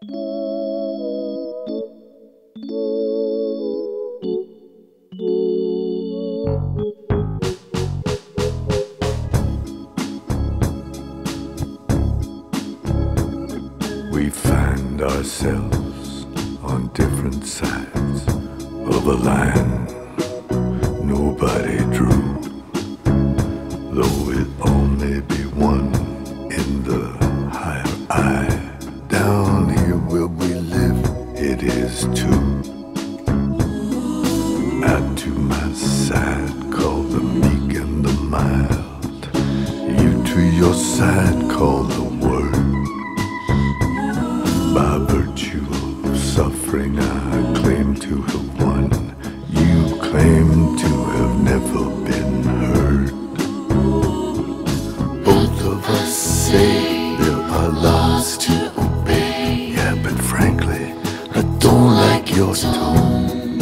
We find ourselves on different sides of a line nobody drew, though it only be one in the higher eye. Down here where we live, it is two. I to my side call the meek and the mild, you to your side call the word. By virtue of suffering I claim to have won, you claim to have never been heard. Both of us say there are laws to obey, yeah, but frankly I don't like your tone.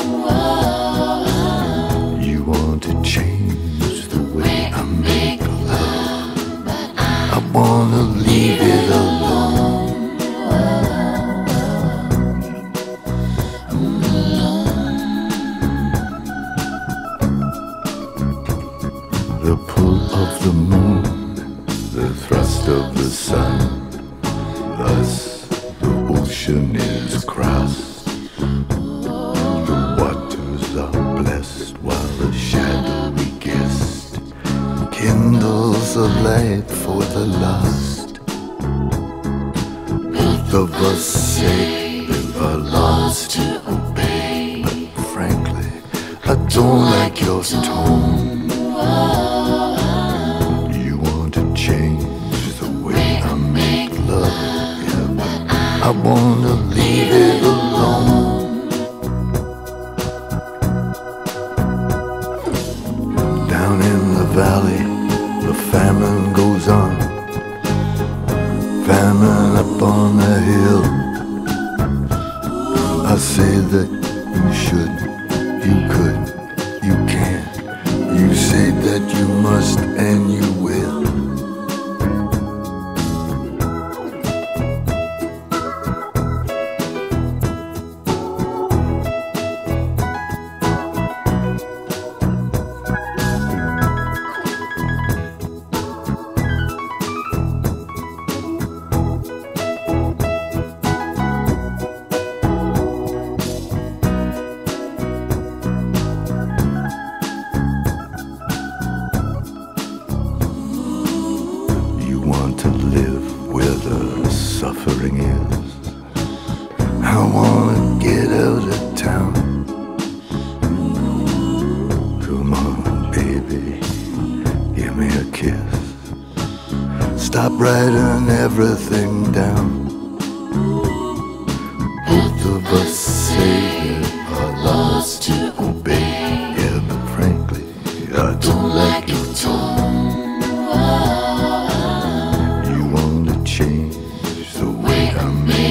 You want to change the way I make love, I wanna leave it alone. The pull of the moon, the thrust of the sun, thus the ocean is crossed. The waters are blessed while the shadowy guest kindles a light for the lost. Both of us say there are laws to obey, but frankly I don't like your tone. You want to change the way I make love, yeah, but I wanna leave it alone. Down in the valley, the famine goes on, famine up on the hill. I say that you should, you could, you can. You say that you must and you will. To live where the suffering is, I wanna get out of town. Come on, baby, give me a kiss. Stop writing everything down. Both of us say there are laws to obey, yeah, but frankly I don't like your tone. Change the way I make